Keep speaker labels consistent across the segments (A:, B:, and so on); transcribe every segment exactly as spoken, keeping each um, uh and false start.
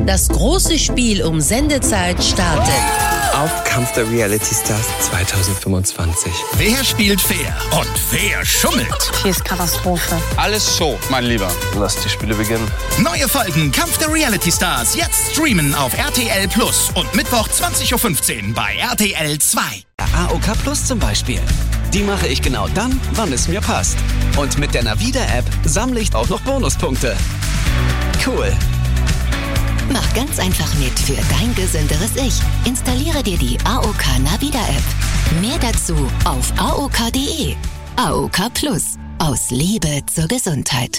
A: Das große Spiel um Sendezeit startet.
B: Auf Kampf der Reality Stars zwanzig fünfundzwanzig.
C: Wer spielt fair und wer schummelt?
D: Hier ist Katastrophe.
E: Alles Show, mein Lieber.
B: Lass die Spiele beginnen.
C: Neue Folgen Kampf der Reality Stars jetzt streamen auf R T L Plus und Mittwoch zwanzig Uhr fünfzehn bei R T L zwei.
F: A O K Plus zum Beispiel. Die mache ich genau dann, wann es mir passt. Und mit der Navida-App sammle ich auch noch Bonuspunkte. Cool.
G: Mach ganz einfach mit für dein gesünderes Ich. Installiere dir die A O K Navida-App. Mehr dazu auf A O K punkt D E. A O K Plus. Aus Liebe zur Gesundheit.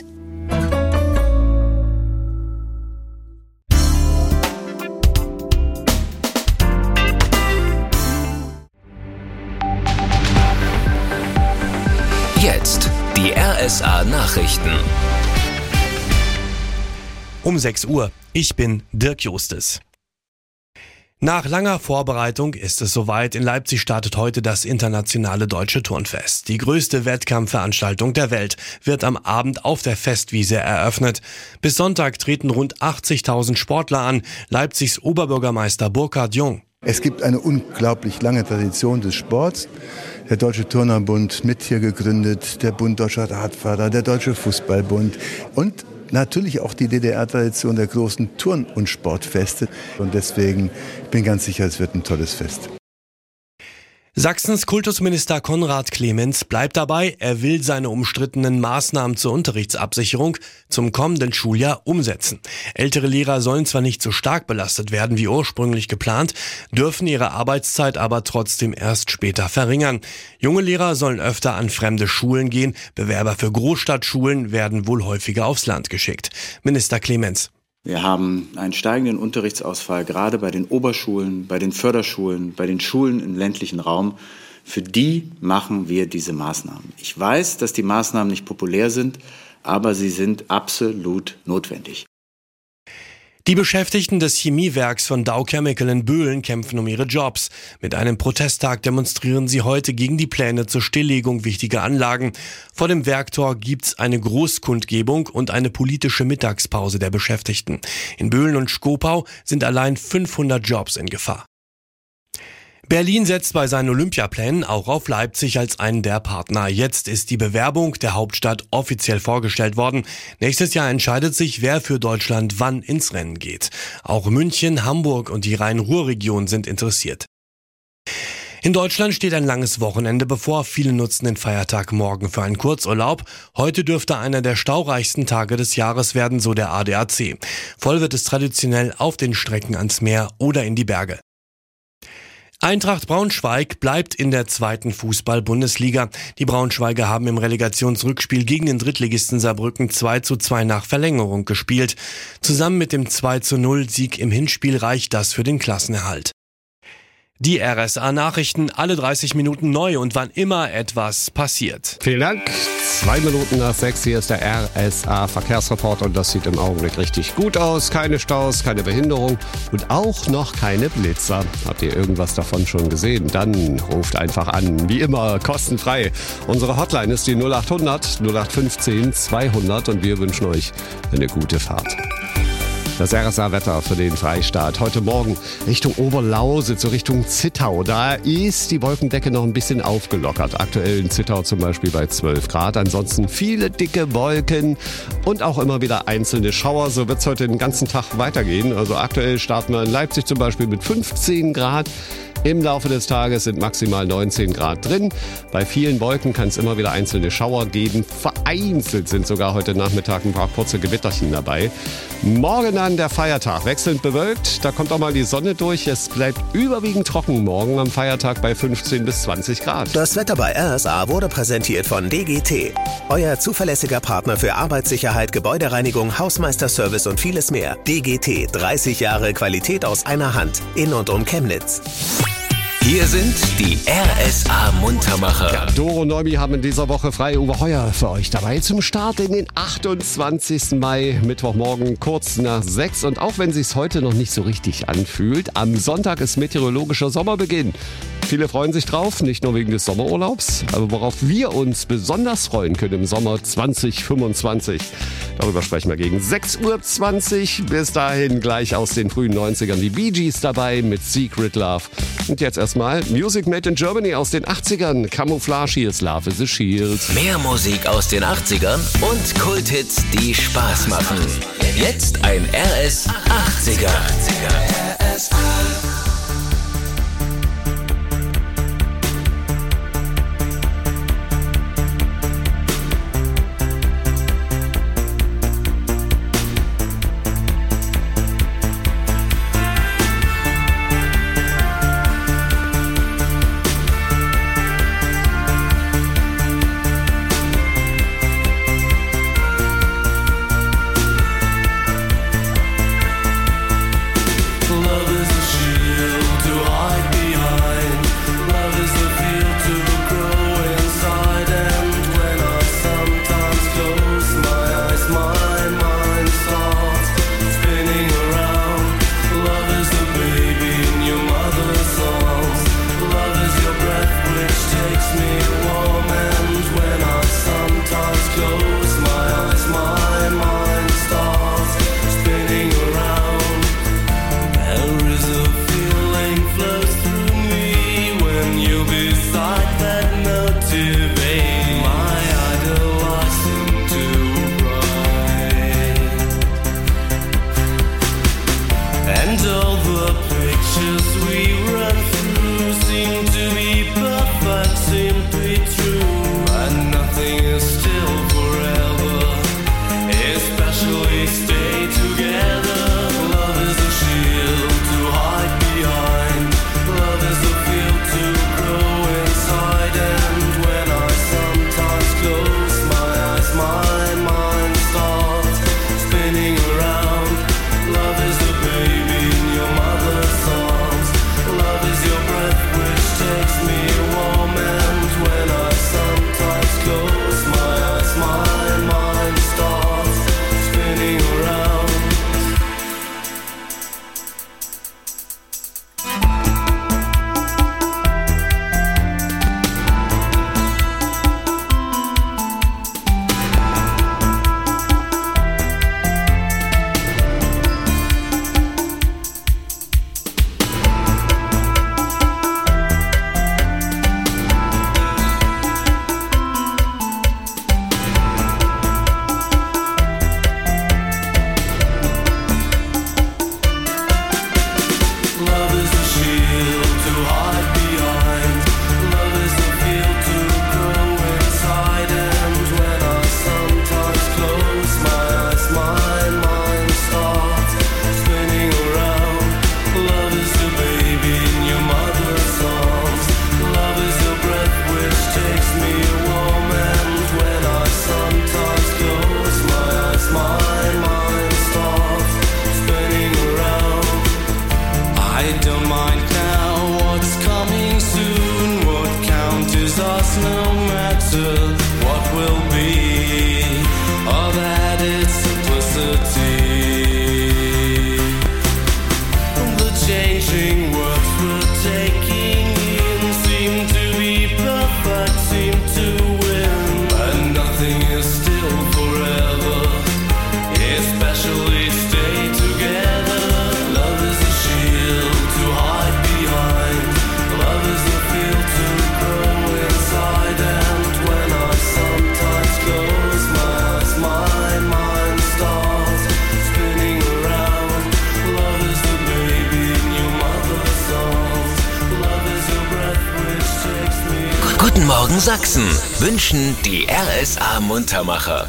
H: Jetzt die R S A-Nachrichten.
I: Um sechs Uhr. Ich bin Dirk Justes. Nach langer Vorbereitung ist es soweit. In Leipzig startet heute das internationale Deutsche Turnfest. Die größte Wettkampfveranstaltung der Welt wird am Abend auf der Festwiese eröffnet. Bis Sonntag treten rund achtzigtausend Sportler an. Leipzigs Oberbürgermeister Burkhard Jung.
J: Es gibt eine unglaublich lange Tradition des Sports. Der Deutsche Turnerbund mit hier gegründet, der Bund Deutscher Radfahrer, der Deutsche Fußballbund und natürlich auch die D D R-Tradition der großen Turn- und Sportfeste. Und deswegen bin ich ganz sicher, es wird ein tolles Fest.
I: Sachsens Kultusminister Konrad Clemens bleibt dabei, er will seine umstrittenen Maßnahmen zur Unterrichtsabsicherung zum kommenden Schuljahr umsetzen. Ältere Lehrer sollen zwar nicht so stark belastet werden wie ursprünglich geplant, dürfen ihre Arbeitszeit aber trotzdem erst später verringern. Junge Lehrer sollen öfter an fremde Schulen gehen, Bewerber für Großstadtschulen werden wohl häufiger aufs Land geschickt. Minister Clemens.
K: Wir haben einen steigenden Unterrichtsausfall, gerade bei den Oberschulen, bei den Förderschulen, bei den Schulen im ländlichen Raum. Für die machen wir diese Maßnahmen. Ich weiß, dass die Maßnahmen nicht populär sind, aber sie sind absolut notwendig.
I: Die Beschäftigten des Chemiewerks von Dow Chemical in Böhlen kämpfen um ihre Jobs. Mit einem Protesttag demonstrieren sie heute gegen die Pläne zur Stilllegung wichtiger Anlagen. Vor dem Werktor gibt's eine Großkundgebung und eine politische Mittagspause der Beschäftigten. In Böhlen und Schkopau sind allein fünfhundert Jobs in Gefahr. Berlin setzt bei seinen Olympiaplänen auch auf Leipzig als einen der Partner. Jetzt ist die Bewerbung der Hauptstadt offiziell vorgestellt worden. Nächstes Jahr entscheidet sich, wer für Deutschland wann ins Rennen geht. Auch München, Hamburg und die Rhein-Ruhr-Region sind interessiert. In Deutschland steht ein langes Wochenende bevor. Viele nutzen den Feiertag morgen für einen Kurzurlaub. Heute dürfte einer der staureichsten Tage des Jahres werden, so der A D A C. Voll wird es traditionell auf den Strecken ans Meer oder in die Berge. Eintracht Braunschweig bleibt in der zweiten Fußball-Bundesliga. Die Braunschweiger haben im Relegationsrückspiel gegen den Drittligisten Saarbrücken zwei zu zwei nach Verlängerung gespielt. Zusammen mit dem zwei zu null Sieg im Hinspiel reicht das für den Klassenerhalt. Die R S A-Nachrichten, alle dreißig Minuten neu und wann immer etwas passiert.
L: Vielen Dank. Zwei Minuten nach sechs, hier ist der R S A-Verkehrsreport und das sieht im Augenblick richtig gut aus. Keine Staus, keine Behinderung und auch noch keine Blitzer. Habt ihr irgendwas davon schon gesehen? Dann ruft einfach an. Wie immer, kostenfrei. Unsere Hotline ist die null acht hundert null acht fünfzehn zweihundert und wir wünschen euch eine gute Fahrt. Das R S A-Wetter für den Freistaat. Heute Morgen Richtung Oberlausitz, so Richtung Zittau. Da ist die Wolkendecke noch ein bisschen aufgelockert. Aktuell in Zittau zum Beispiel bei zwölf Grad. Ansonsten viele dicke Wolken und auch immer wieder einzelne Schauer. So wird es heute den ganzen Tag weitergehen. Also aktuell starten wir in Leipzig zum Beispiel mit fünfzehn Grad. Im Laufe des Tages sind maximal neunzehn Grad drin. Bei vielen Wolken kann es immer wieder einzelne Schauer geben. Vereinzelt sind sogar heute Nachmittag ein paar kurze Gewitterchen dabei. Morgen dann der Feiertag. Wechselnd bewölkt. Da kommt auch mal die Sonne durch. Es bleibt überwiegend trocken morgen am Feiertag bei fünfzehn bis zwanzig Grad.
M: Das Wetter bei R S A wurde präsentiert von D G T. Euer zuverlässiger Partner für Arbeitssicherheit, Gebäudereinigung, Hausmeisterservice und vieles mehr. D G T. dreißig Jahre Qualität aus einer Hand. In und um Chemnitz.
H: Hier sind die R S A-Muntermacher.
L: Ja, Doro und Neumi haben in dieser Woche frei. Uwe Heuer für euch dabei zum Start in den achtundzwanzigsten Mai, Mittwochmorgen, kurz nach sechs. Und auch wenn sich's heute noch nicht so richtig anfühlt, am Sonntag ist meteorologischer Sommerbeginn. Viele freuen sich drauf, nicht nur wegen des Sommerurlaubs, aber worauf wir uns besonders freuen können im Sommer zwanzig fünfundzwanzig. Darüber sprechen wir gegen sechs Uhr zwanzig. Bis dahin gleich aus den frühen neunzigern die Bee Gees dabei mit Secret Love. Und jetzt erstmal Music Made in Germany aus den achtzigern. Camouflage, hier ist Love is a Shield.
H: Mehr Musik aus den achtzigern und Kulthits, die Spaß machen. Jetzt ein R S achtziger. R S A.
D: Guten Morgen Sachsen wünschen die R S A Muntermacher.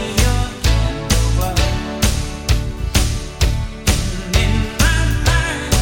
E: In my mind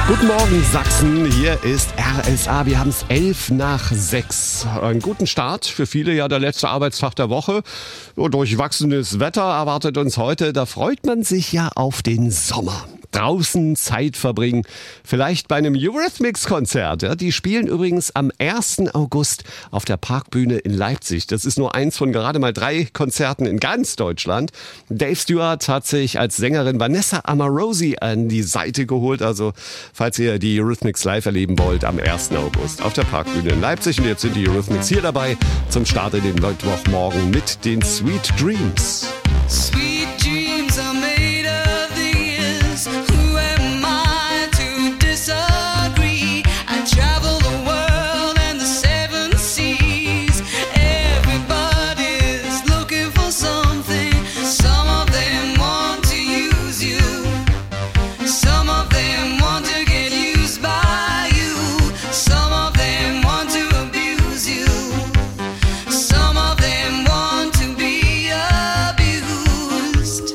L: Guten Morgen Sachsen, hier ist R S A, wir haben es elf nach sechs. Einen guten Start, für viele ja der letzte Arbeitstag der Woche. Durchwachsenes Wetter erwartet uns heute, da freut man sich ja auf den Sommer. Draußen Zeit verbringen, vielleicht bei einem Eurythmics-Konzert. Ja, die spielen übrigens am ersten August auf der Parkbühne in Leipzig. Das ist nur eins von gerade mal drei Konzerten in ganz Deutschland. Dave Stewart hat sich als Sängerin Vanessa Amorosi an die Seite geholt. Also falls ihr die Eurythmics live erleben wollt, am ersten August auf der Parkbühne in Leipzig. Und jetzt sind die Eurythmics hier dabei zum Start in den Mittwochmorgen mit den Sweet Dreams.
E: Sweet dreams are made of these. Who am I to disagree? I travel the world and the seven seas. Everybody's looking for something. Some of them want to use you. Some of them want to get used by you. Some of them want to abuse you. Some of them want to be abused.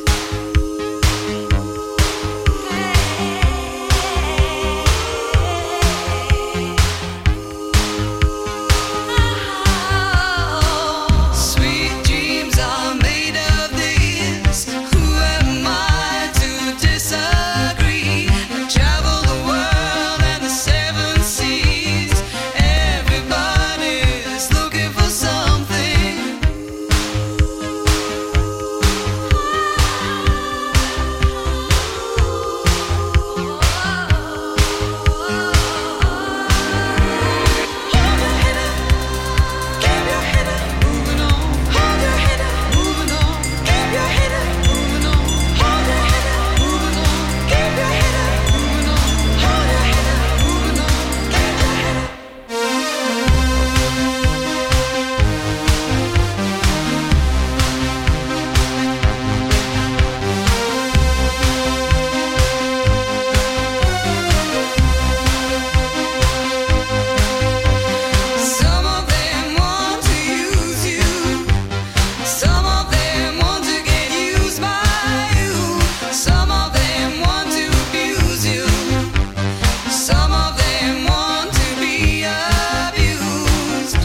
E: Sweet dreams are made of this. Who am I to disagree? I travel the world and the seven seas. Everybody's looking for something. Keep your head up, moving on. Hold your head up, moving on. Keep your head up, moving on. Hold your head up, moving on. Keep your head up, moving on. Hold your head up, moving on. Keep your head up. Some of them want to use you. Some of them want to get used by you. Some of them want to abuse you. Some of them want to be abused.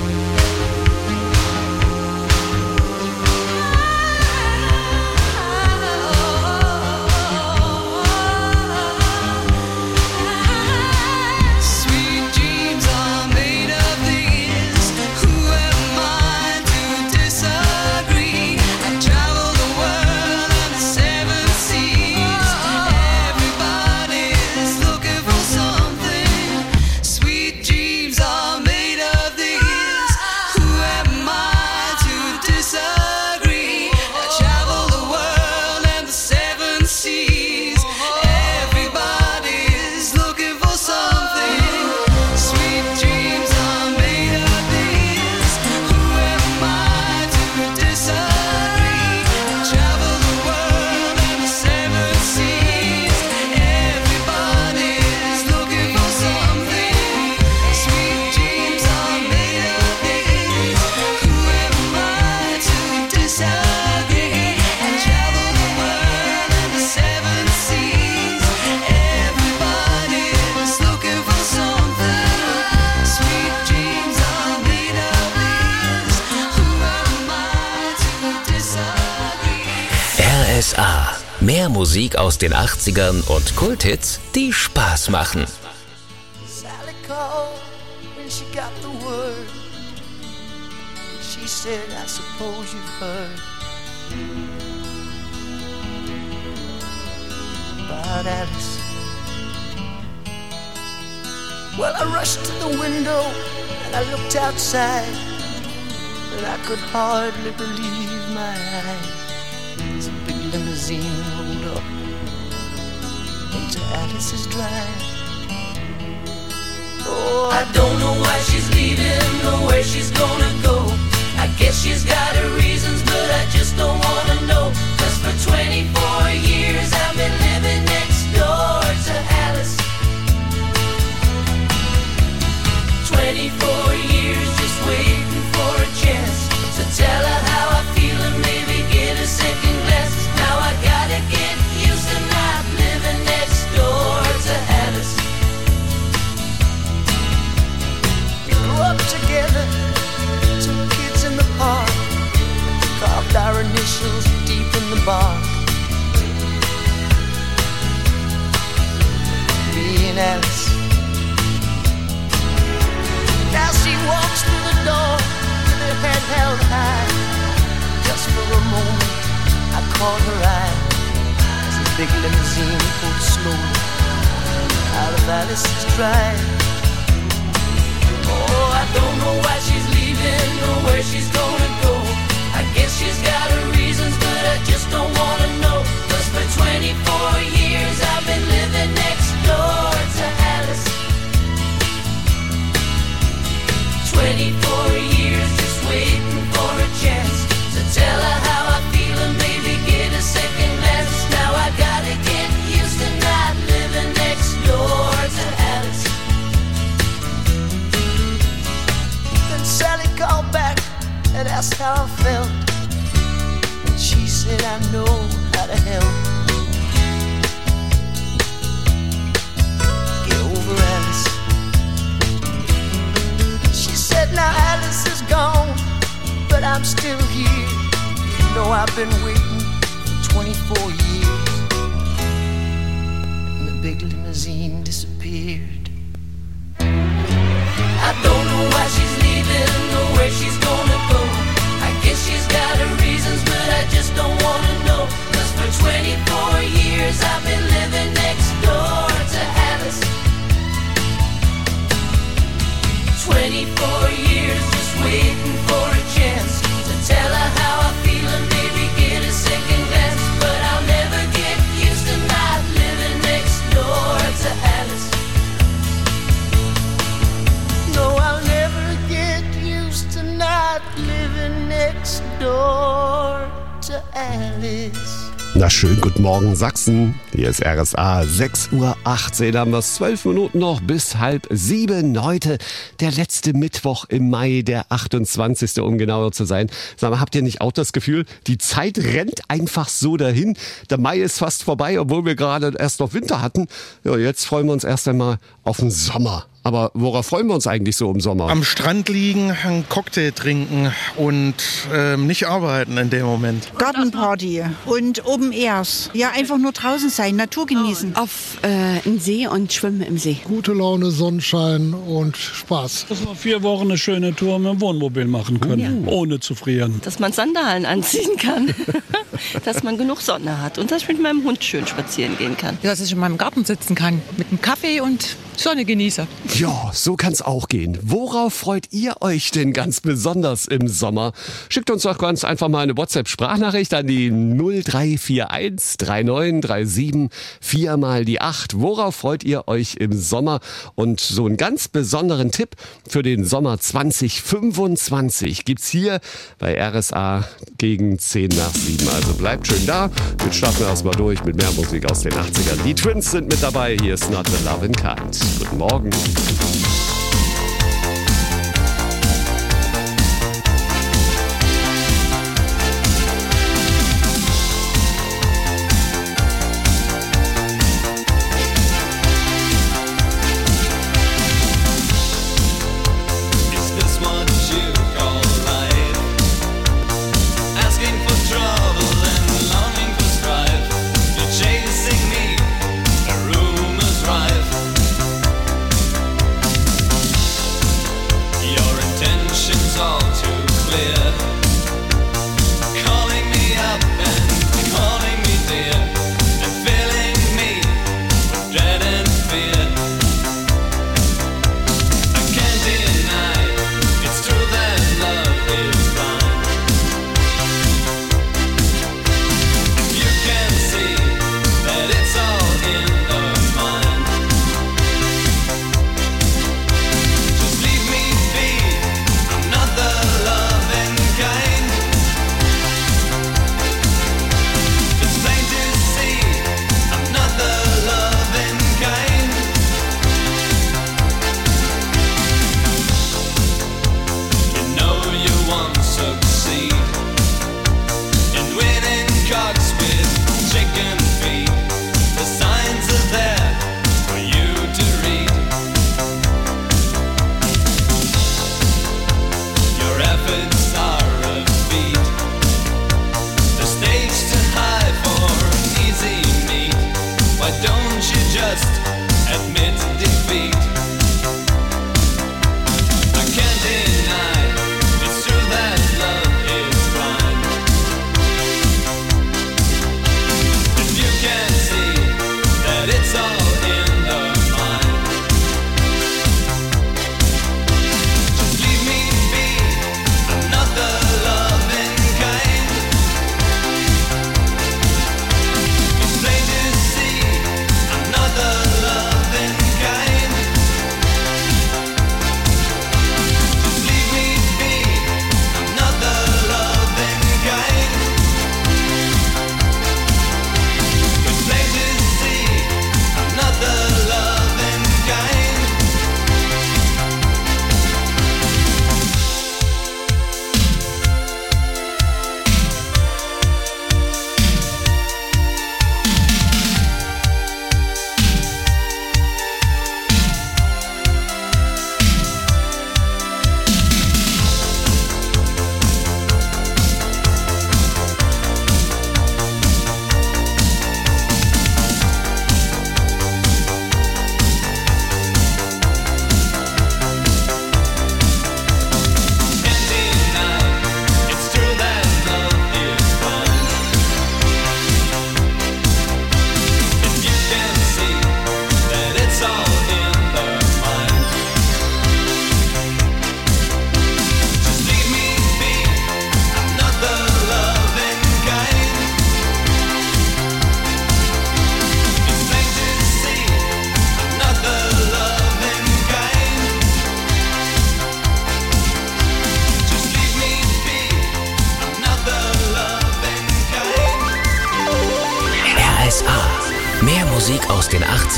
E: Sweet dreams are made of this. Who am I to disagree? I travel the world and the seven seas. Everybody's looking for something. Sweet dreams are made of this. Who am I to disagree? I travel the world and the seven seas. Everybody's looking for something. Sweet dreams are made of this. Who am I to disagree? I travel the world and the seven seas. Everybody's looking for something. Sweet dreams are made of this. Who am I to disagree? I travel the world and the seven seas. Everybody's looking for something. Sweet dreams are made of this. Who am I to disagree?
H: R S A. Mehr Musik aus den achtzigern und Kulthits, die Spaß machen.
E: Sally called when she got the word. She said, I suppose you've heard about Alice. Well, I rushed to the window and I looked outside, and I could hardly believe my eyes. As a big limousine rolled up into Alice's drive. Oh, I don't know why she's leaving or where she's gonna go. I guess she's got her reasons, but I just don't wanna know. Cause for twenty-four years I've been living next door to Alice. twenty-four years just waiting for a chance to tell her how I feel and maybe get a second glass. Now I gotta get used to not living next door to Alice.
N: Alice. Now she walks through the door with her head held high. Just for a moment I caught her eye as the big limousine pulled slowly out of Alice's drive. Oh, I don't know why she's leaving or where she's gonna go. I guess she's got her reasons, but I just don't wanna know. 'Cause for twenty-four years I've been living next door to Alice. twenty-four years just waiting for a chance to tell her how I feel and maybe get a second glance. Now I gotta get used to not living next door to Alice. Then Sally called back and asked how I felt, and she said I know how to help. Get over Alice. She said now Alice is gone, but I'm still here. You know I've been waiting for twenty-four years. And the big limousine disappeared. I don't know why she's leaving or where she's gonna go. I guess she's got her reasons, but I just don't wanna know. 'Cause for twenty-four years I've been living next door to Alice. twenty-four years just waiting for a chance to tell her how I feel and maybe get a second glance. But I'll never get used to not living next door to Alice. No, I'll never get used to not living next door to Alice.
L: Na schön, guten Morgen Sachsen. Hier ist R S A, sechs Uhr achtzehn, haben wir es, zwölf Minuten noch bis halb sieben. Heute der letzte Mittwoch im Mai, der achtundzwanzigste um genauer zu sein. Sag mal, habt ihr nicht auch das Gefühl, die Zeit rennt einfach so dahin? Der Mai ist fast vorbei, obwohl wir gerade erst noch Winter hatten. Ja, jetzt freuen wir uns erst einmal auf den Sommer. Aber worauf freuen wir uns eigentlich so im Sommer?
O: Am Strand liegen, einen Cocktail trinken und ähm, nicht arbeiten in dem Moment.
P: Gartenparty und Open Airs. Ja, einfach nur draußen sein, Natur genießen.
Q: Auf äh, einen See und schwimmen im See.
R: Gute Laune, Sonnenschein und Spaß.
S: Dass wir vier Wochen eine schöne Tour mit dem Wohnmobil machen können, ja. Ohne zu frieren.
Q: Dass man Sandalen anziehen kann, dass man genug Sonne hat und dass ich mit meinem Hund schön spazieren gehen kann.
T: Ja, dass ich in meinem Garten sitzen kann, mit einem Kaffee und Sonne genieße.
L: Ja, so kann's auch gehen. Worauf freut ihr euch denn ganz besonders im Sommer? Schickt uns doch ganz einfach mal eine WhatsApp-Sprachnachricht an die null drei vier eins drei neun drei sieben vier mal die acht. Worauf freut ihr euch im Sommer? Und so einen ganz besonderen Tipp für den Sommer zwanzig fünfundzwanzig gibt's hier bei R S A gegen zehn nach sieben. Also bleibt schön da. Jetzt starten wir erstmal durch mit mehr Musik aus den achtzigern. Die Twins sind mit dabei. Hier ist Not the Lovin' Kind. Guten Morgen.
E: Chasing me, a rumor's rife.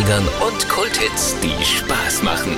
H: achtzigern und Kulthits, die Spaß machen.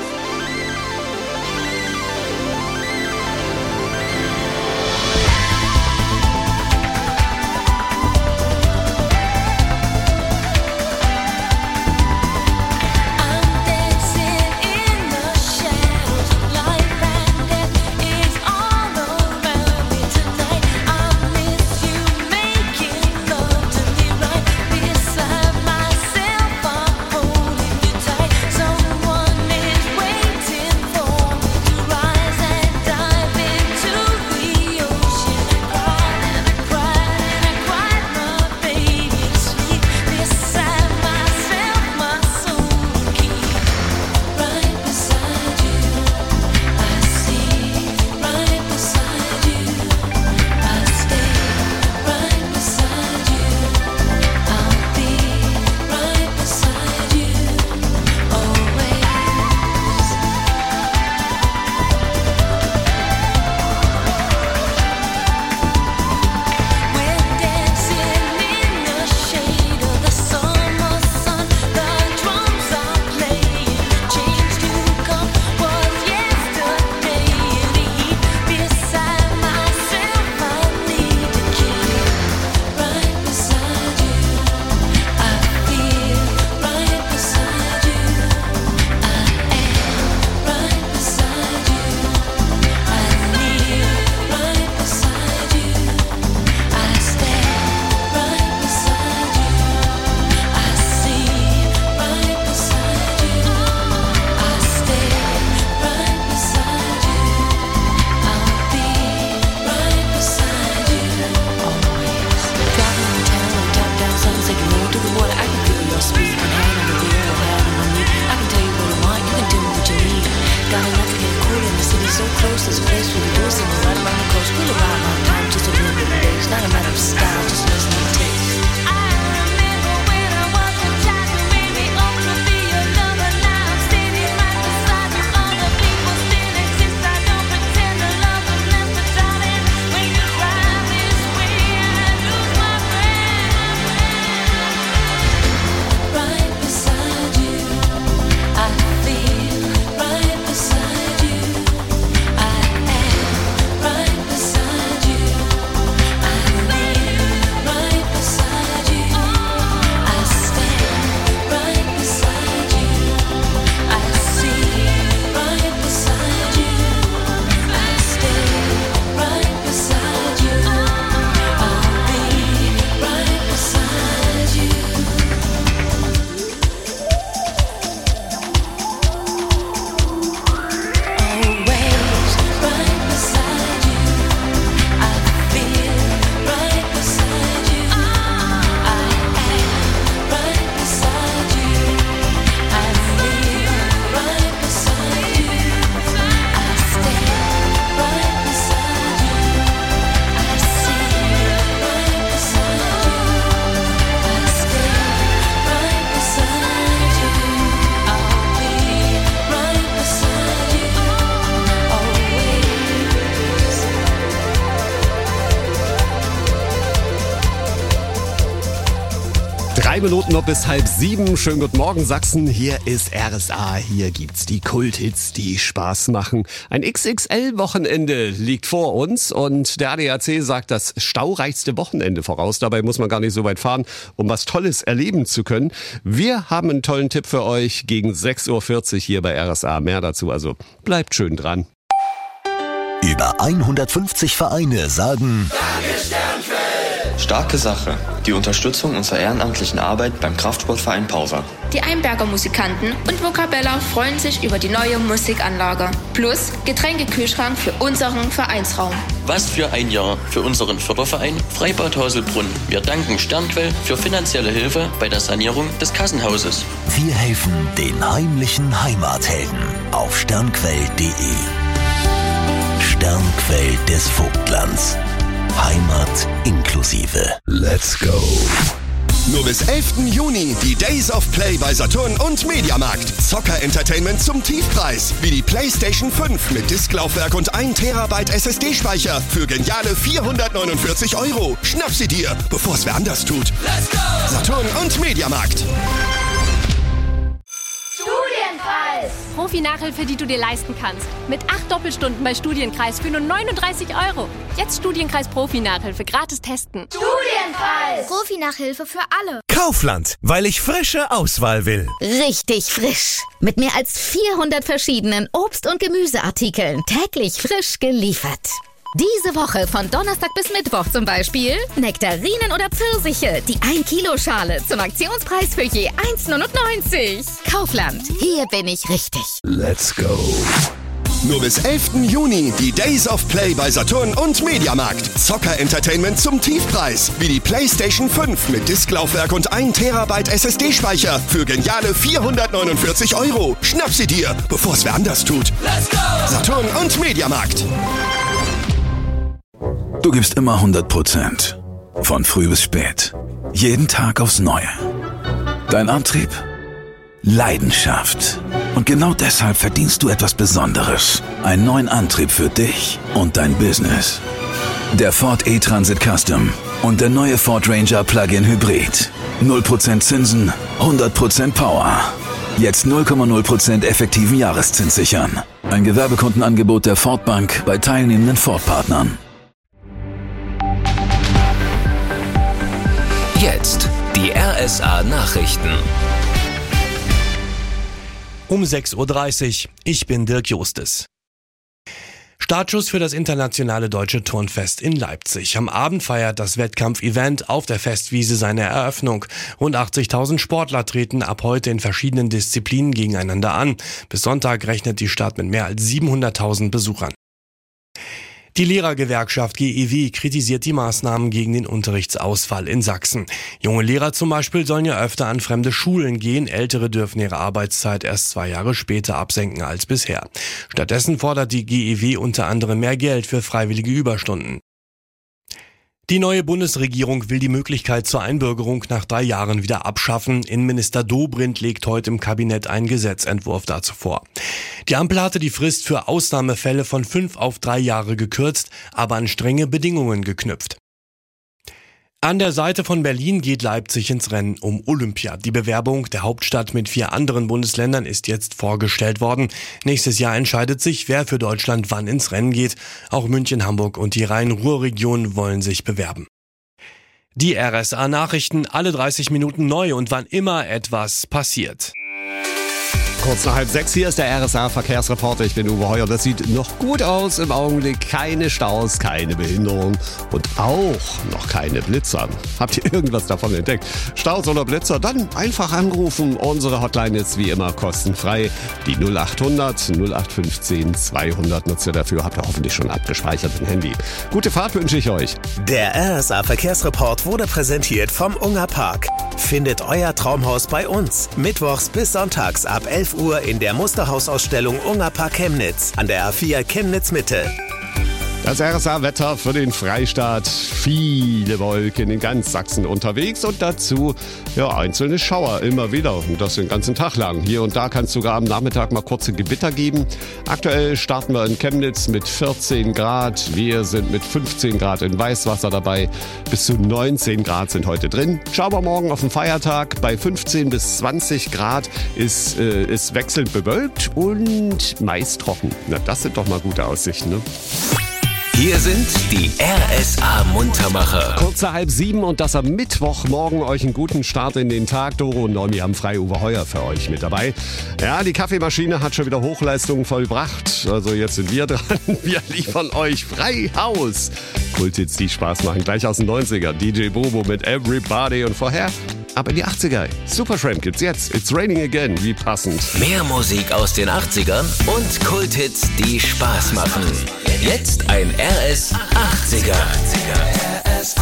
L: Drei Minuten noch bis halb sieben. Schönen guten Morgen, Sachsen. Hier ist R S A. Hier gibt's die Kulthits, die Spaß machen. Ein X X L-Wochenende liegt vor uns und der A D A C sagt das staureichste Wochenende voraus. Dabei muss man gar nicht so weit fahren, um was Tolles erleben zu können. Wir haben einen tollen Tipp für euch gegen sechs Uhr vierzig hier bei R S A. Mehr dazu, also bleibt schön dran.
U: Über hundertfünfzig Vereine sagen:
V: Starke Sache. Die Unterstützung unserer ehrenamtlichen Arbeit beim Kraftsportverein Pausa.
W: Die Einberger Musikanten und Vocabella freuen sich über die neue Musikanlage. Plus Getränkekühlschrank für unseren Vereinsraum.
X: Was für ein Jahr für unseren Förderverein Freibad Hauselbrunn. Wir danken Sternquell für finanzielle Hilfe bei der Sanierung des Kassenhauses.
U: Wir helfen den heimlichen Heimathelden auf sternquell punkt de. Sternquell des Vogtlands. Heimat inklusive. Let's go.
Y: Nur bis elften Juni die Days of Play bei Saturn und Mediamarkt. Zocker-Entertainment zum Tiefpreis. Wie die PlayStation fünf mit Disklaufwerk und ein Terabyte S S D-Speicher für geniale vierhundertneunundvierzig Euro. Schnapp sie dir, bevor es wer anders tut. Let's go. Saturn und Mediamarkt.
A: Studienpreis! Profi-Nachhilfe, die du dir leisten kannst. Mit acht Doppelstunden bei Studienkreis für nur neununddreißig Euro. Jetzt Studienkreis Profi-Nachhilfe gratis testen. Studienpreis!
B: Profi-Nachhilfe für alle.
C: Kaufland, weil ich frische Auswahl will.
F: Richtig frisch. Mit mehr als vierhundert verschiedenen Obst- und Gemüseartikeln. Täglich frisch geliefert. Diese Woche von Donnerstag bis Mittwoch zum Beispiel Nektarinen oder Pfirsiche, die ein Kilo Schale zum Aktionspreis für je eins neunundneunzig. Kaufland, hier bin ich richtig.
Y: Let's go. Nur bis elften Juni die Days of Play bei Saturn und Mediamarkt. Zocker-Entertainment zum Tiefpreis. Wie die PlayStation fünf mit Disklaufwerk und ein Terabyte S S D-Speicher für geniale vierhundertneunundvierzig Euro. Schnapp sie dir, bevor es wer anders tut. Let's go! Saturn und Mediamarkt.
G: Du gibst immer hundert Prozent. Von früh bis spät. Jeden Tag aufs Neue. Dein Antrieb? Leidenschaft. Und genau deshalb verdienst du etwas Besonderes. Einen neuen Antrieb für dich und dein Business. Der Ford E-Transit Custom und der neue Ford Ranger Plug-in Hybrid. null Prozent Zinsen, hundert Prozent Power. Jetzt null Komma null Prozent effektiven Jahreszins sichern. Ein Gewerbekundenangebot der Ford Bank bei teilnehmenden Ford-Partnern.
H: Jetzt die R S A-Nachrichten.
I: Um sechs Uhr dreißig. Ich bin Dirk Justes. Startschuss für das internationale Deutsche Turnfest in Leipzig. Am Abend feiert das Wettkampfevent auf der Festwiese seine Eröffnung. Rund achtzigtausend Sportler treten ab heute in verschiedenen Disziplinen gegeneinander an. Bis Sonntag rechnet die Stadt mit mehr als siebenhunderttausend Besuchern. Die Lehrergewerkschaft G E W kritisiert die Maßnahmen gegen den Unterrichtsausfall in Sachsen. Junge Lehrer zum Beispiel sollen ja öfter an fremde Schulen gehen. Ältere dürfen ihre Arbeitszeit erst zwei Jahre später absenken als bisher. Stattdessen fordert die G E W unter anderem mehr Geld für freiwillige Überstunden. Die neue Bundesregierung will die Möglichkeit zur Einbürgerung nach drei Jahren wieder abschaffen. Innenminister Dobrindt legt heute im Kabinett einen Gesetzentwurf dazu vor. Die Ampel hatte die Frist für Ausnahmefälle von fünf auf drei Jahre gekürzt, aber an strenge Bedingungen geknüpft. An der Seite von Berlin geht Leipzig ins Rennen um Olympia. Die Bewerbung der Hauptstadt mit vier anderen Bundesländern ist jetzt vorgestellt worden. Nächstes Jahr entscheidet sich, wer für Deutschland wann ins Rennen geht. Auch München, Hamburg und die Rhein-Ruhr-Region wollen sich bewerben. Die R S A-Nachrichten alle dreißig Minuten neu und wann immer etwas passiert.
L: Kurz nach halb sechs, hier ist der R S A-Verkehrsreporter. Ich bin Uwe Heuer. Das sieht noch gut aus im Augenblick. Keine Staus, keine Behinderung und auch noch keine Blitzer. Habt ihr irgendwas davon entdeckt? Staus oder Blitzer? Dann einfach anrufen. Unsere Hotline ist wie immer kostenfrei. Die null achthundert null acht fünfzehn zweihundert nutzt ihr dafür. Habt ihr hoffentlich schon abgespeichert im Handy. Gute Fahrt wünsche ich euch.
M: Der R S A-Verkehrsreport wurde präsentiert vom Unger Park. Findet euer Traumhaus bei uns. Mittwochs bis sonntags ab elf Uhr in der Musterhausausstellung Unger Park Chemnitz an der A vier Chemnitz Mitte.
L: Das R S A-Wetter für den Freistaat. Viele Wolken in ganz Sachsen unterwegs und dazu ja, einzelne Schauer immer wieder. Und das den ganzen Tag lang. Hier und da kann es sogar am Nachmittag mal kurze Gewitter geben. Aktuell starten wir in Chemnitz mit vierzehn Grad. Wir sind mit fünfzehn Grad in Weißwasser dabei. Bis zu neunzehn Grad sind heute drin. Schauen wir morgen auf den Feiertag. Bei fünfzehn bis zwanzig Grad ist es äh, ist wechselnd bewölkt und meist trocken. Na, das sind doch mal gute Aussichten, ne?
H: Hier sind die R S A-Muntermacher.
L: Kurz nach halb sieben und das am Mittwochmorgen. Euch einen guten Start in den Tag. Doro und Noemi haben frei. Uwe Heuer für euch mit dabei. Ja, die Kaffeemaschine hat schon wieder Hochleistungen vollbracht. Also jetzt sind wir dran. Wir liefern euch frei Haus. Kulthits, die Spaß machen. Gleich aus den neunzigern. D J Bobo mit Everybody und vorher ab in die achtziger. Supertramp gibt's jetzt. It's Raining Again. Wie passend.
H: Mehr Musik aus den achtzigern und Kulthits, die Spaß machen. Jetzt ein R S achtziger.
E: R S A.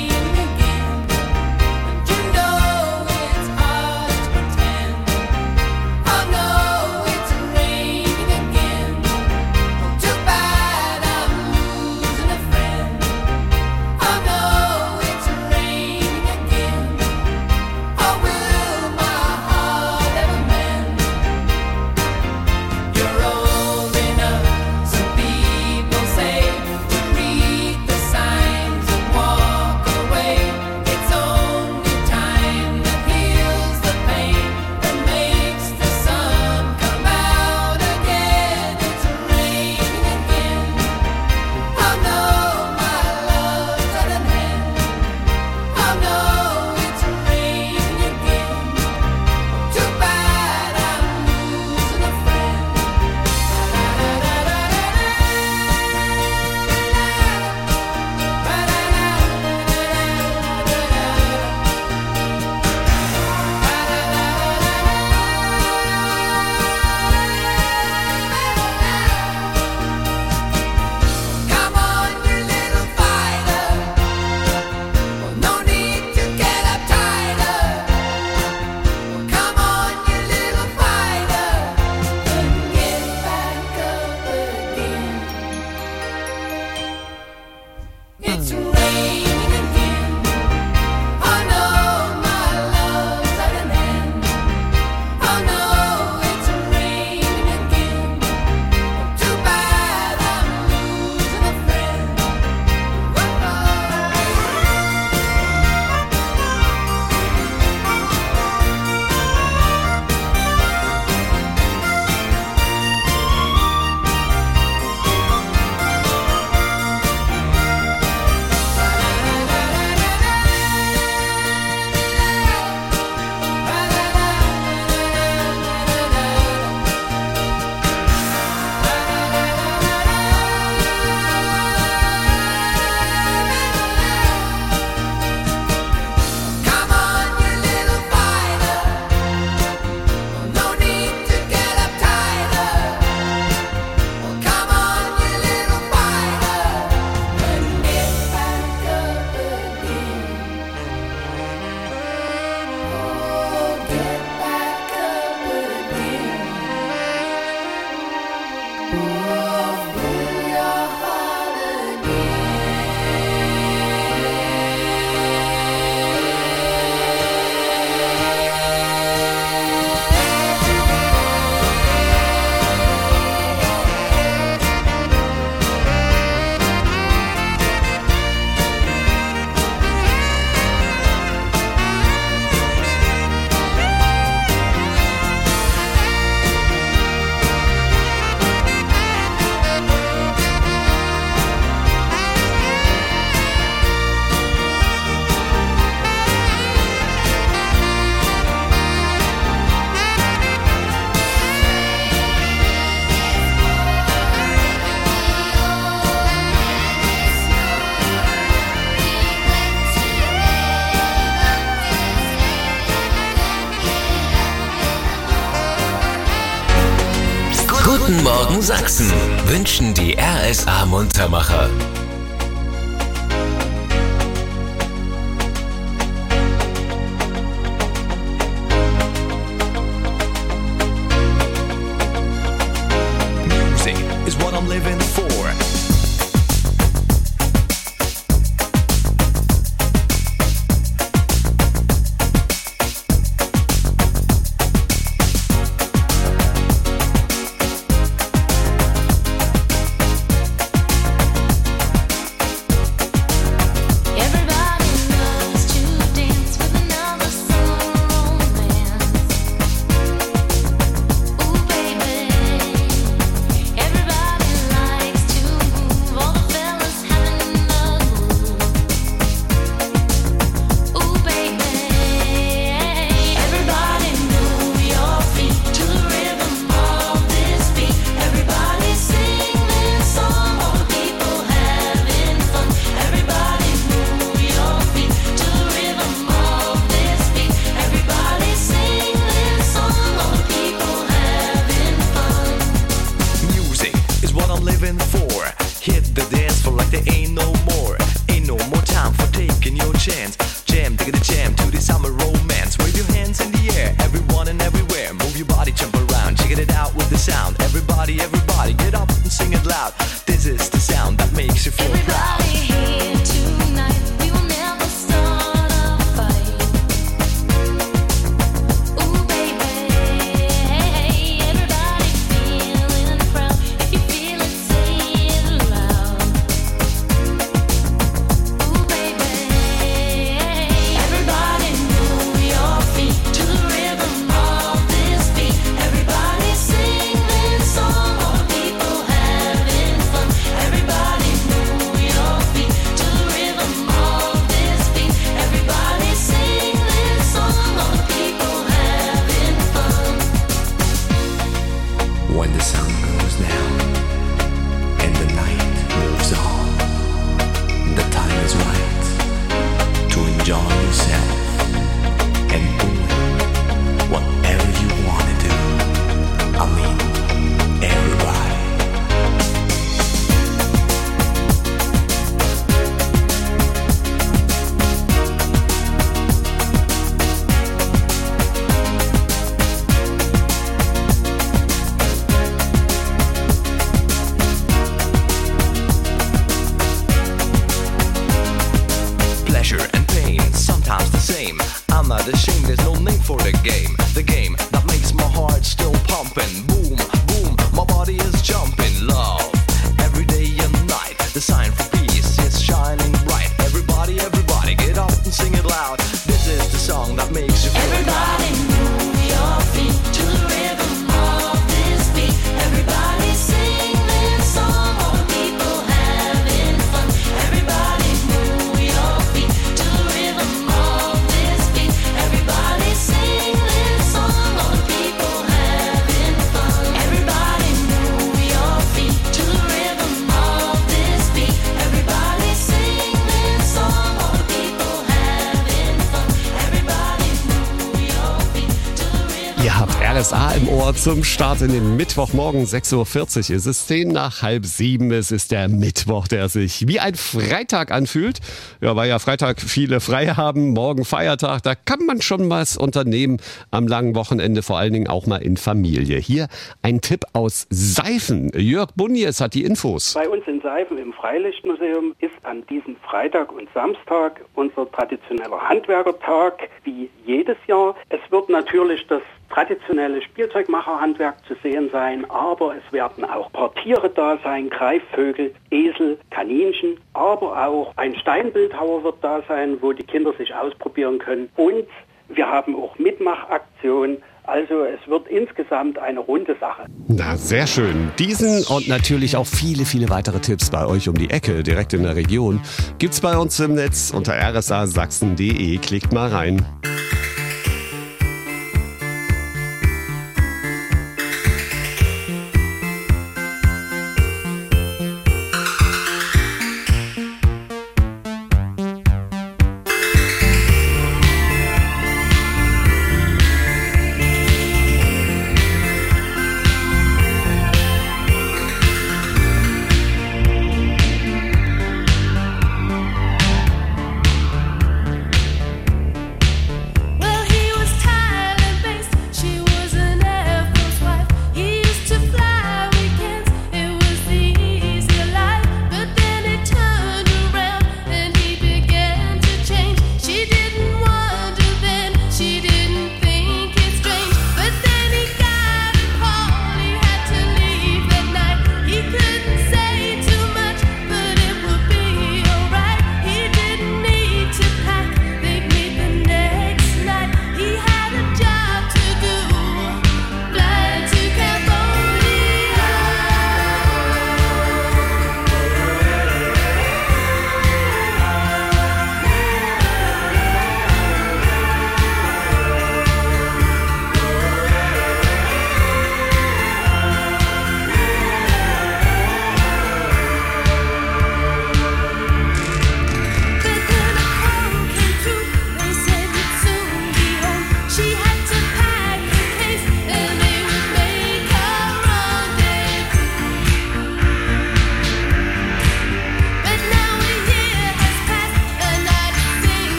E: Pretend
H: Guten Morgen Sachsen wünschen die R S A Muntermacher.
B: Music is what I'm living for.
L: R S A im Ohr zum Start in den Mittwochmorgen. sechs Uhr vierzig ist es, zehn nach halb sieben. Es ist der Mittwoch, der sich wie ein Freitag anfühlt. Ja, weil ja Freitag viele frei haben, morgen Feiertag. Da kann man schon was unternehmen am langen Wochenende, vor allen Dingen auch mal in Familie. Hier ein Tipp aus Seifen. Jörg Bunjes hat die Infos.
D: Bei uns in Seifen im Freilichtmuseum ist an diesem Freitag und Samstag unser traditioneller Handwerkertag, wie jedes Jahr. Es wird natürlich das traditionelle Spielzeugmacherhandwerk zu sehen sein, aber es werden auch ein paar Tiere da sein, Greifvögel, Esel, Kaninchen, aber auch ein Steinbildhauer wird da sein, wo die Kinder sich ausprobieren können. Und wir haben auch Mitmachaktionen. Also es wird insgesamt eine runde Sache.
L: Na, sehr schön. Diesen und natürlich auch viele, viele weitere Tipps bei euch um die Ecke, direkt in der Region, gibt's bei uns im Netz unter r s a sachsen punkt d e. Klickt mal rein.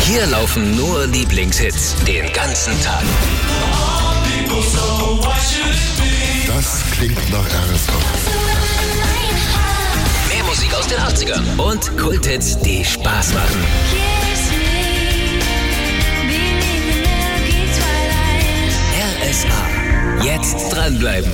H: Hier laufen nur Lieblingshits den ganzen Tag.
J: Das klingt nach R S A.
H: Mehr Musik aus den achtzigern und Kulthits, die Spaß machen. R S A. Jetzt dranbleiben.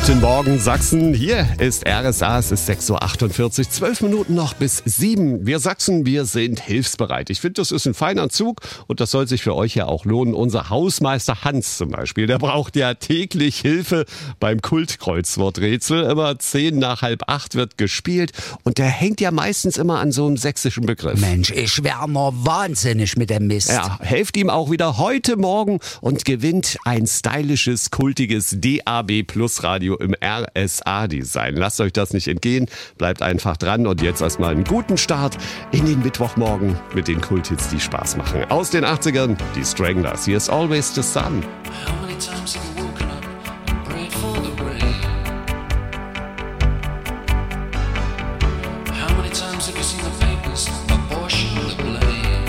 L: Guten Morgen Sachsen, hier ist R S A, es ist sechs Uhr achtundvierzig, zwölf Minuten noch bis sieben. Wir Sachsen, wir sind hilfsbereit. Ich finde, das ist ein feiner Zug und das soll sich für euch ja auch lohnen. Unser Hausmeister Hans zum Beispiel, der braucht ja täglich Hilfe beim Kultkreuzworträtsel. Immer zehn nach halb acht wird gespielt und der hängt ja meistens immer an so einem sächsischen Begriff.
K: Mensch, ich schwärme wahnsinnig mit dem Mist.
L: Ja, helft ihm auch wieder heute Morgen und gewinnt ein stylisches, kultiges D A B Plus Radio im R S A-Design. Lasst euch das nicht entgehen, bleibt einfach dran und jetzt erstmal einen guten Start in den Mittwochmorgen mit den Kulthits, die Spaß machen. Aus den achtzigern, die Stranglers. Hier ist Always the Sun.
E: How many times have you woken up and prayed for the rain? How many times have you seen the papers apportion the blame?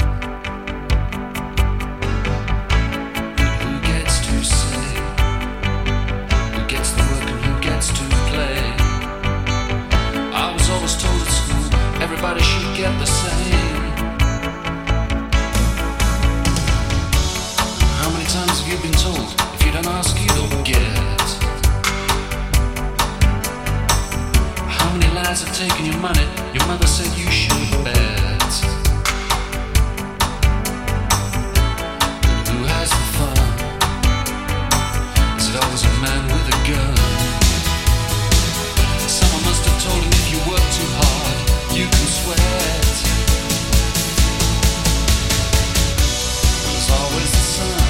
E: Who gets to say? Who gets the work and who gets to play? I was always told at school everybody should get the same. How many times have you been told if you don't ask you don't get? How many lies have taken your money? Your mother said you should bet. Who has the fun? Is it always a man with a gun? Someone must have told him if you work too hard, you can sweat. There's always the sun.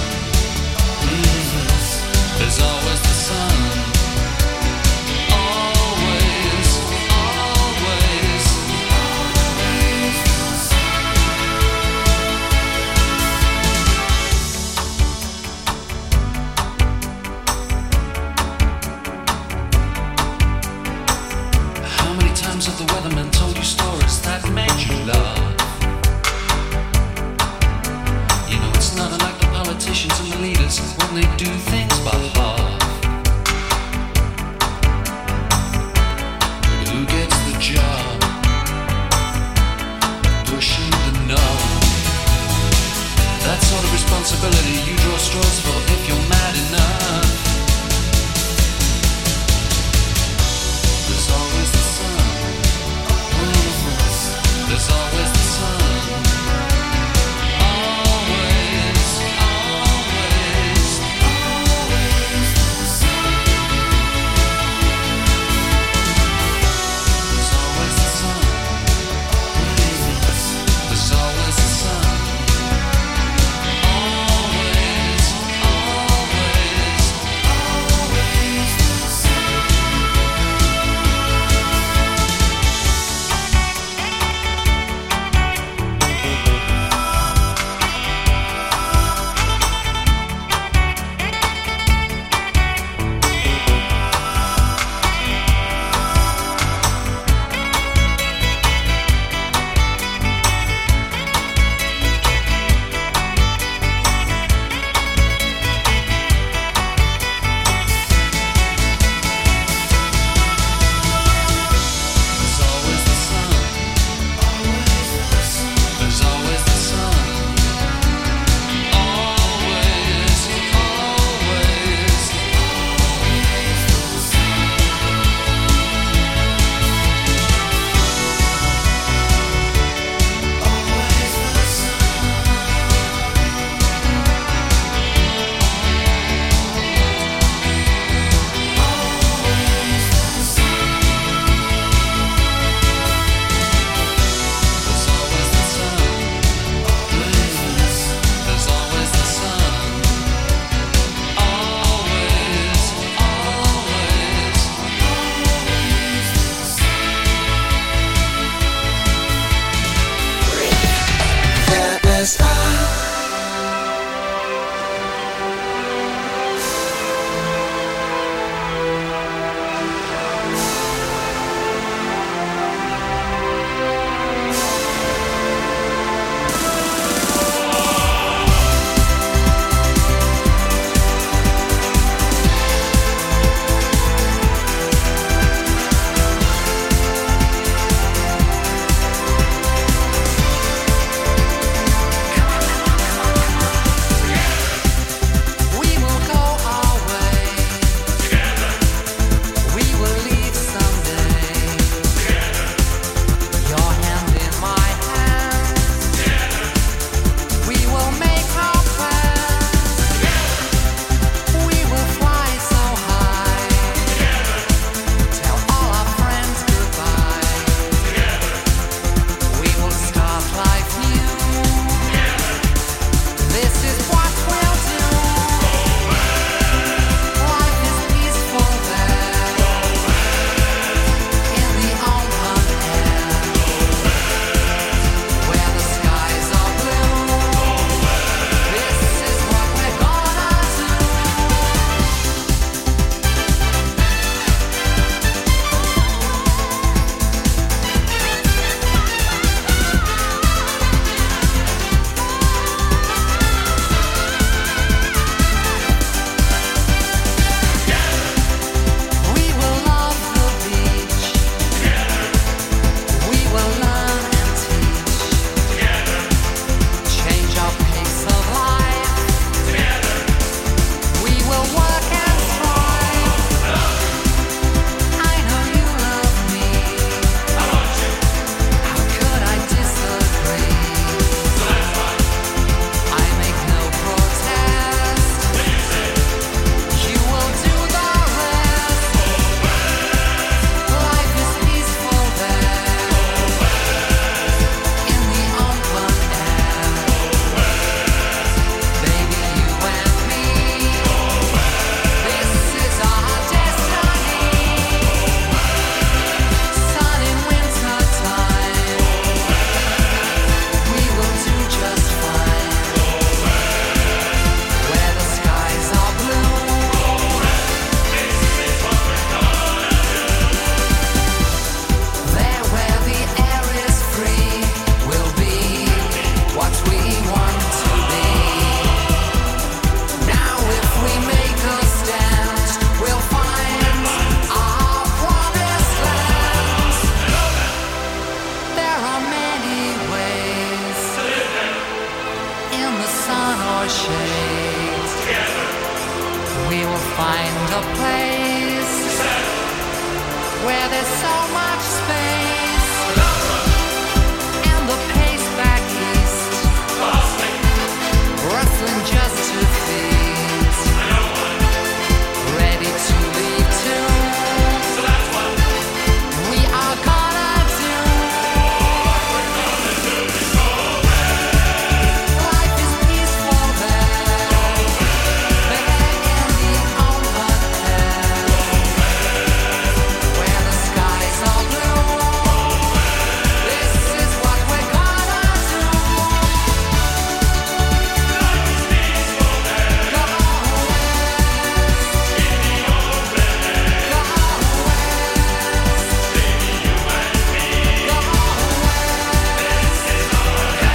E: Mm-hmm. There's always the sun. Always, always, always the sun. How many times have the weatherman told you stories that made you laugh? You know it's not unlike the politicians and the leaders when they do things by half. But who gets the job? Pushing the knob. That sort of responsibility you draw straws for if you're mad enough. There's always the sun. Mhm. There's always the sun. Always, always, always the sun. There's always the sun. Mhm. There's always the sun. Always, always, always. shades. We will find a place where there's so much space. And the pace back east, rustling just two feet. Ready to leave too. We are gonna do. Life is peaceful there. Better in the open air. Where the skies are blue. This is what we're gonna do. Life is peaceful there. Go west. In the open air. Go west. Baby, you and me. Go west. This is our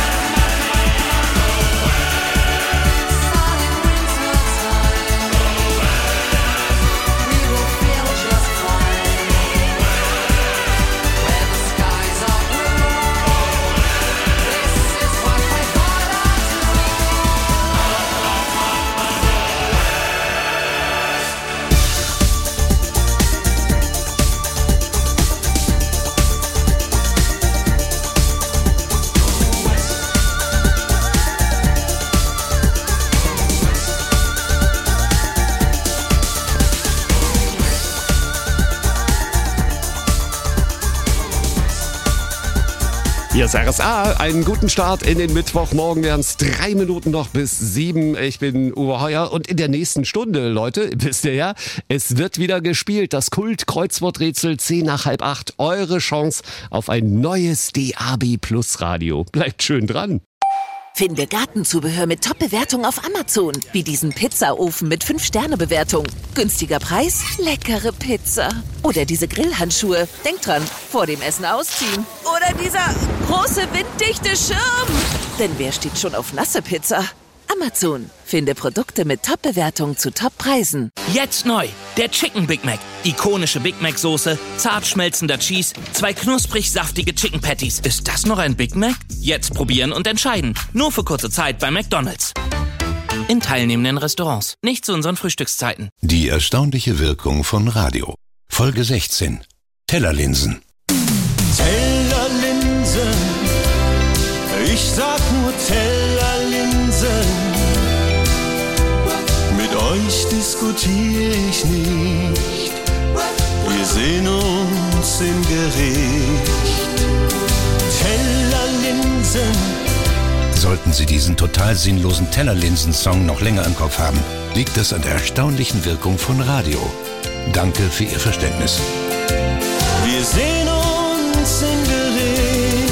E: sun in winter time. We will feel just fine. Where the skies are blue. This is what we're gonna
L: Hier ist R S A, einen guten Start in den Mittwoch. Morgen wären es drei Minuten noch bis sieben. Ich bin Uwe Heuer und in der nächsten Stunde, Leute, wisst ihr ja, es wird wieder gespielt. Das Kult-Kreuzworträtsel zehn nach halb acht. Eure Chance auf ein neues D A B Plus Radio. Bleibt schön dran.
N: Finde Gartenzubehör mit Top-Bewertung auf Amazon. Wie diesen Pizzaofen mit fünf Sterne Bewertung. Günstiger Preis, leckere Pizza. Oder diese Grillhandschuhe. Denk dran, vor dem Essen ausziehen. Oder dieser große winddichte Schirm. Denn wer steht schon auf nasse Pizza? Amazon. Finde Produkte mit Top-Bewertung zu Top-Preisen.
O: Jetzt neu, der Chicken Big Mac. Ikonische Big Mac Soße, zart schmelzender Cheese, zwei knusprig saftige Chicken Patties. Ist das noch ein Big Mac? Jetzt probieren und entscheiden. Nur für kurze Zeit bei McDonald's. In teilnehmenden Restaurants. Nicht zu unseren Frühstückszeiten.
P: Die erstaunliche Wirkung von Radio. Folge sechzehn. Tellerlinsen.
B: Tellerlinsen, ich sag nur Tellerlinsen. Mit euch diskutiere ich nicht, wir sehen uns im Gericht. Tellerlinsen.
P: Sollten Sie diesen total sinnlosen Tellerlinsen-Song noch länger im Kopf haben, liegt es an der erstaunlichen Wirkung von Radio. Danke für Ihr Verständnis.
B: Wir sehen uns im Gericht.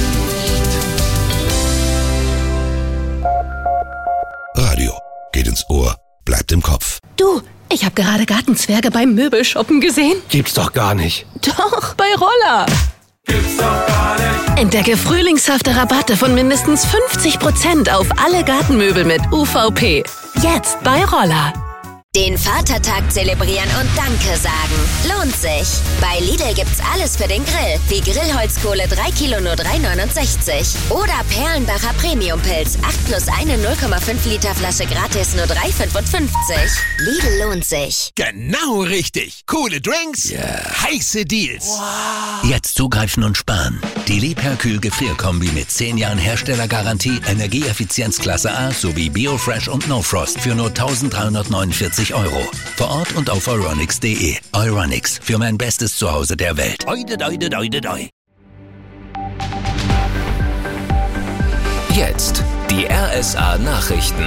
P: Radio geht ins Ohr, bleibt im Kopf.
R: Du, ich habe gerade Gartenzwerge beim Möbelshoppen gesehen.
P: Gibt's doch gar nicht.
R: Doch, bei Roller.
B: Gibt's doch gar nicht.
R: Entdecke frühlingshafte Rabatte von mindestens fünfzig Prozent auf alle Gartenmöbel mit U V P. Jetzt bei Roller.
S: Den Vatertag zelebrieren und Danke sagen. Lohnt sich. Bei Lidl gibt's alles für den Grill. Wie Grillholzkohle drei Kilo nur drei neunundsechzig. Oder Perlenbacher Premiumpilz. acht plus eine null Komma fünf Liter Flasche gratis nur drei fünfundfünfzig. Lidl lohnt sich.
C: Genau richtig. Coole Drinks, yeah. Heiße Deals.
U: Wow. Jetzt zugreifen und sparen. Die Liebherr-Kühl Gefrierkombi mit zehn Jahren Herstellergarantie, Energieeffizienzklasse A sowie Biofresh und No Frost für nur eintausenddreihundertneunundvierzig Euro. Vor Ort und auf euronics punkt de. Euronics, für mein bestes Zuhause der Welt.
C: Oide, oide, oide, oide.
H: Jetzt die R S A Nachrichten.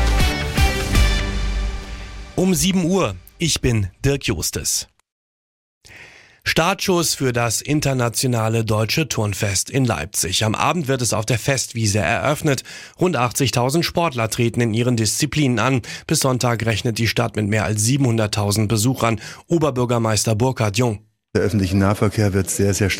I: Um sieben Uhr. Ich bin Dirk Justes. Startschuss für das internationale Deutsche Turnfest in Leipzig. Am Abend wird es auf der Festwiese eröffnet. Rund achtzigtausend Sportler treten in ihren Disziplinen an. Bis Sonntag rechnet die Stadt mit mehr als siebenhunderttausend Besuchern. Oberbürgermeister Burkhard Jung.
Z: Der öffentliche Nahverkehr wird sehr, sehr stark